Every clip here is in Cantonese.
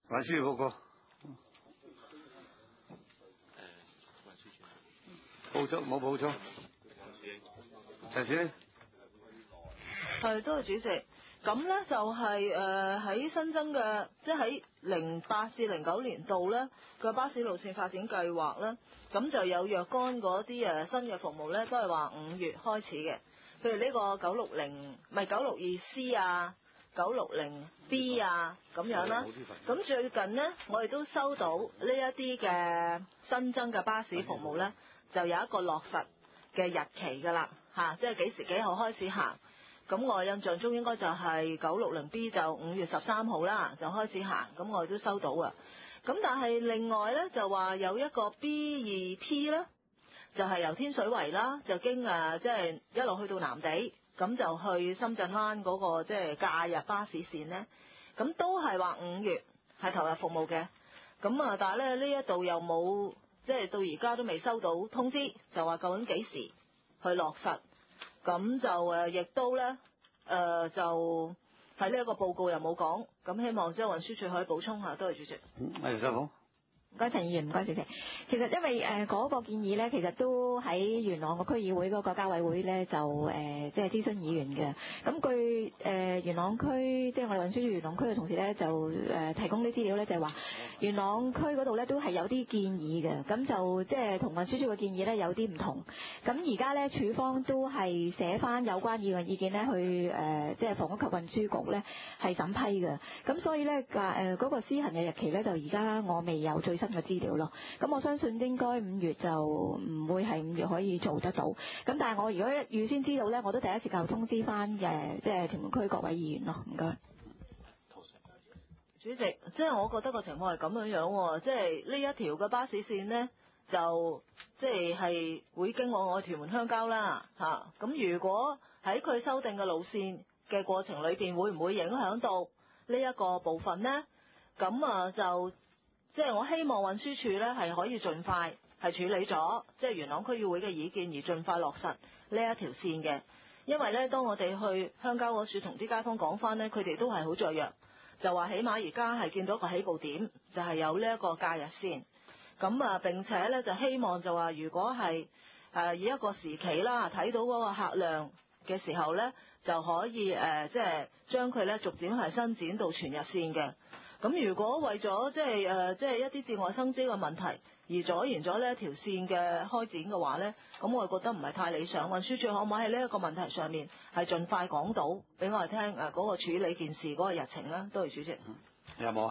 運輸報告。報足冇報足。陳小姐。 係，多謝主席。咁呢就係喺新增嘅，即係喺08至09年度呢個巴士路線發展計劃呢，咁就有若干嗰啲新嘅服務呢，都係話5月開始嘅。譬如呢個962C 啊、960B 啊咁樣啦。咁最近呢，我哋都收到呢一啲嘅新增嘅巴士服務呢，就有一個落實嘅日期㗎啦，即係幾時幾號開始行。咁我印象中應該就係960B 就5月13號啦，就開始行，咁我哋都收到啊。咁但係另外呢，就話有一個 B2P 呢，就係由天水圍啦，就經即係一路去到南地，咁就去深圳灣嗰個即係假日巴士線呢，咁都係話5月係投入服務嘅。咁啊，但係咧呢一度又冇，即係到而家都未收到通知，就話究竟幾時去落實。咁就亦都咧就喺呢一個報告又冇講，咁希望即係運輸署可以補充下。多謝主席。 係收好。 唔該陳議員，唔該主席。其實因為嗰個建議呢，其實都喺元朗個區議會嗰個交委會呢，就即係諮詢議員嘅。咁據元朗區即係我哋運輸署元朗區嘅同事呢，就提供啲資料呢，就係話元朗區嗰度呢都係有啲建議嘅。咁就即係同運輸署嘅建議呢有啲唔同。咁而家呢，署方都係寫翻有關議員意見呢去即係房屋及運輸局呢係審批嘅。咁所以呢，嗰個施行嘅日期呢，就而家我未有最新嘅資料咯，咁我相信應該5月就唔會係5月可以做得到，咁但係我如果預先知道呢，我都第一時間通知翻即係屯門區各位議員咯，唔該。 主席，即係我覺得個情況係咁樣喎，即係呢一條嘅巴士線呢，就即係會經過我屯門鄉郊啦，咁如果喺佢修訂嘅路線嘅過程裏邊，會唔會影響到呢一個部分呢？咁啊就。即係我希望運輸署呢係可以盡快係處理咗即係元朗區議會嘅意見，而盡快落實呢一條線嘅。因為呢，當我哋去鄉郊嗰處同啲街坊講翻呢，佢哋都係好雀躍，就話起碼而家係見到一個起步點，就係有呢一個假日線。咁啊並且呢，就希望就話如果係以一個時期啦，睇到嗰個客量嘅時候呢，就可以即係將佢呢逐漸係伸展到全日線嘅。咁如果為咗即係一啲節外生枝嘅問題而阻延咗呢一條線嘅開展嘅話呢，咁我覺得唔係太理想。運輸署可唔可以喺呢一個問題上面係盡快講到俾我哋聽嗰個處理件事嗰個日程呢？多謝主席。 有冇啊？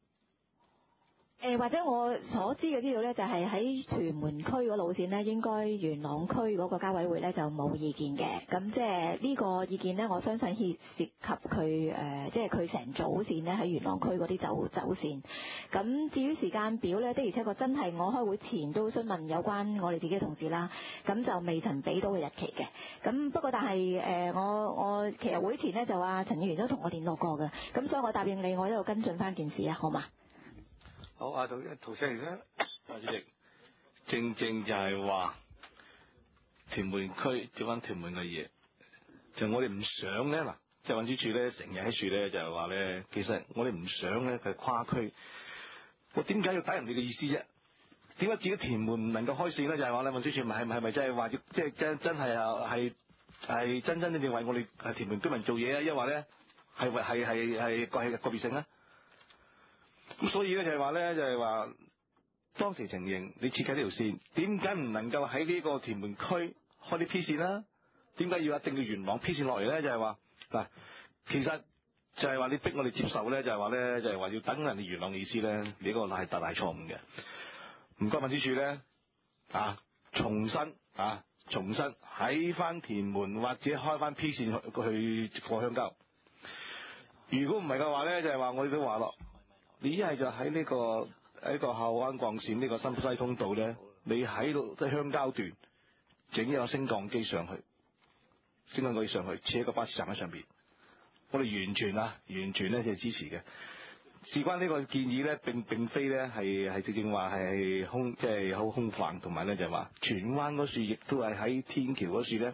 或者我所知嘅資料呢，就係喺屯門區嗰路線呢，應該元朗區嗰個交委會呢就冇意見嘅。咁即係呢個意見呢，我相信涉及佢即係佢成組線呢喺元朗區嗰啲走線。咁至於時間表呢，的而且確真係我開會前都詢問有關我哋自己嘅同事啦，咁就未曾俾到個日期嘅。咁不過但係我其實會前呢，就話陳議員都同我聯絡過嘅，咁所以我答應你，我一路跟進翻件事啊，好嘛？ 好啊，陶生嚟啦。 主席，正就係話屯門區做翻屯門嘅嘢，就我哋唔想咧嗱，即係運輸署咧成日喺處咧就係話咧，其實我哋唔想咧佢跨區，我點解要打人哋嘅意思啫？點解自己屯門唔能夠開線咧？就係話咧運輸署係咪真係話要即係真係真正為我哋屯門居民做嘢啊？抑或咧係個別性咧？咁所以咧就係話咧，就係話當時情形，你設計呢條線，點解唔能夠喺呢個屯門區開啲 P 線啦？點解要一定要元朗 P 線落嚟咧？就係話嗱，其實就係話你逼我哋接受咧，就係話咧，就係話要等人哋元朗嘅意思咧，你嗰個係大錯誤嘅。唔該運輸署咧重新喺翻屯門或者開翻 P 線去過鄉郊。如果唔係嘅話咧，就係話我哋都話咯。你一係就喺呢個後灣幹線呢個新西通道咧，你喺度即係鄉郊段整一個升降機上去，設一個巴士站喺上邊，我哋完全咧就係支持嘅。事關呢個建議咧，並非咧係正話係即係好空泛，同埋咧就係話荃灣嗰處亦都係喺天橋嗰處咧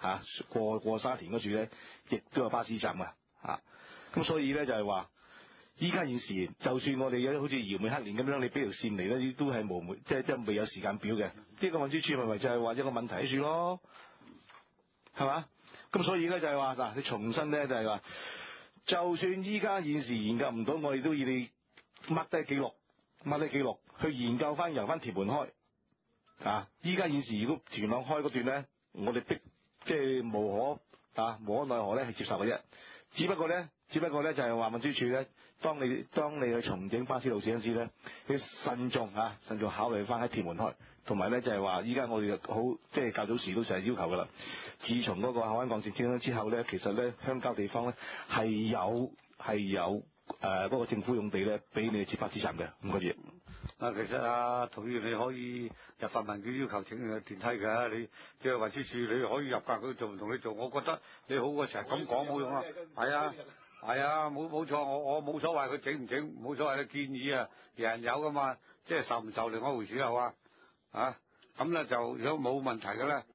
過沙田嗰處咧，亦都有巴士站嘅咁所以咧就係話。 依家現時，就算我哋有好似遙美黑連咁樣，你俾條線嚟咧，都係無即係未有時間表嘅。呢個運輸署咪就係話一個問題喺處咯，係嘛？咁所以咧就係話嗱，你重新咧就係話，就算依家現時研究唔到，我哋都要你 mark 低記錄去研究翻由翻屯門開啊！依家現時如果元朗開嗰段咧，我哋即係無可奈何咧係接受嘅啫。只不過咧就係話運輸署咧，當你去重整巴士路線嗰陣時咧，你慎重考慮翻喺屯門開，同埋咧就係話依家我哋好即係較早時都成日要求噶啦。自從嗰個口灣幹線徵咗之後咧，其實咧鄉郊地方咧係有嗰個政府用地咧俾你設巴士站嘅5個月。 其實陶議員你可以入份文件要求整電梯嘅，你即係運輸署你可以入格，佢做唔同你做，我覺得你好過成日咁講冇用啊。係啊，冇錯，我冇所謂佢整唔整，冇所謂嘅建議啊，人有噶嘛，即係受唔受另外一回事係嘛咁咧就如果冇問題嘅咧。